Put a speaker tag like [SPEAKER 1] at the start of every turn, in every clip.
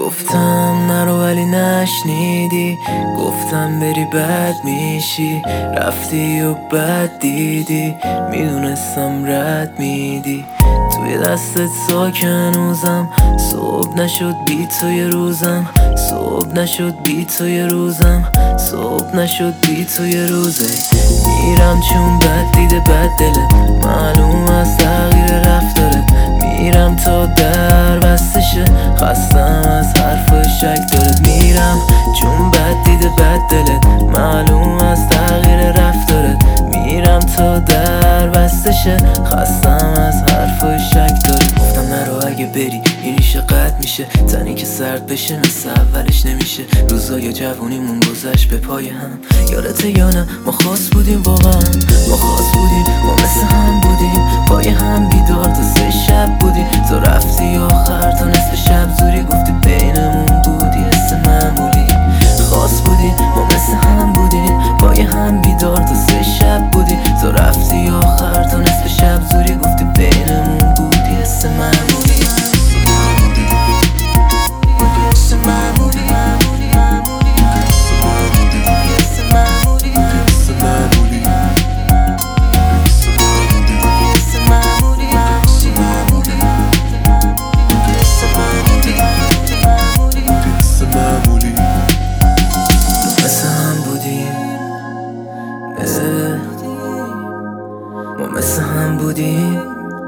[SPEAKER 1] گفتم نرو ولی نشنیدی، گفتم بری بد میشی، رفتی و بد دیدی، میدونستم رد میدی. توی دستت ساک هنوزم، صبح نشد بی تو یه روزم، صبح نشد بی تو یه روزم، صبح نشد بی تو یه روزه. میرم چون بد دیده بد دلت، معلوم از تغییر رفتارت. میرم تا در بسته شه، خستم از حرف شک دارت. میرم چون بد دیده بد دلت، معلوم از تغییر رفتارت. میرم تا در بسته شه، خستم از حرف شک دارت. گفتم نرو اگه بری این ریشه قطع میشه، تنی که سرد بشه مثل اولش نمیشه. روزای جوونیمون گذشت به پای هم، یادته یا نه ما خاص بودیم واقعا، ما خاص بودیم، ما مثل هم بودیم، پای هم بیدار تا 3 شب بودیم. تو رفتی آخر تا نصف شب زوری، گفتی بینمون بودی حس معمولی. خاص بودیم ما مثل هم بودیم، پای هم بیدار تا 3 شب بودیم. تو رفتی آخر تا نصف شب زوری، گفتی بینمون بودی حس معمولی. ما مثل هم بودیم،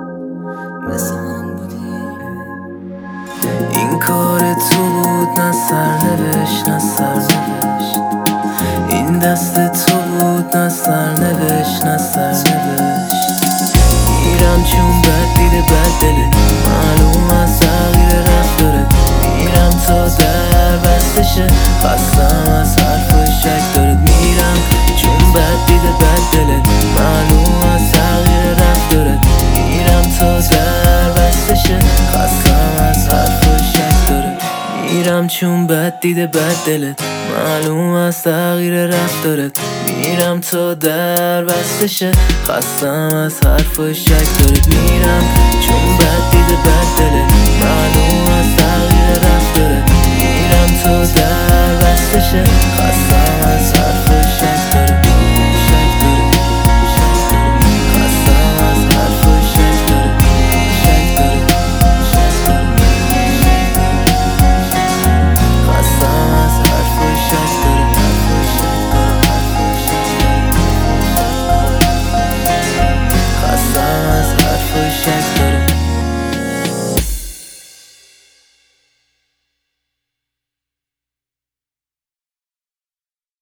[SPEAKER 1] این کار تو بود نه سرنوشت نه سرنوشت، این دست تو بود نه سرنوشت نه سرنوشت. میرم چون بد دیده بد دلت، معلوم از تغییر رفتارت. میرم تا در بسته شه، خستم از حرف شک دارت. میرم چون بد دیده بد دلت، معلوم از تغییر رفتارت. میرم تا در بسته شه، خستم از حرف شک دارت. میرم چون بد دیده بد دلت، معلوم از تغییر رفتارت. میرم تا در بسته شه، خستم از حرف شک دارت. میرم چون بد دیده بد دلت.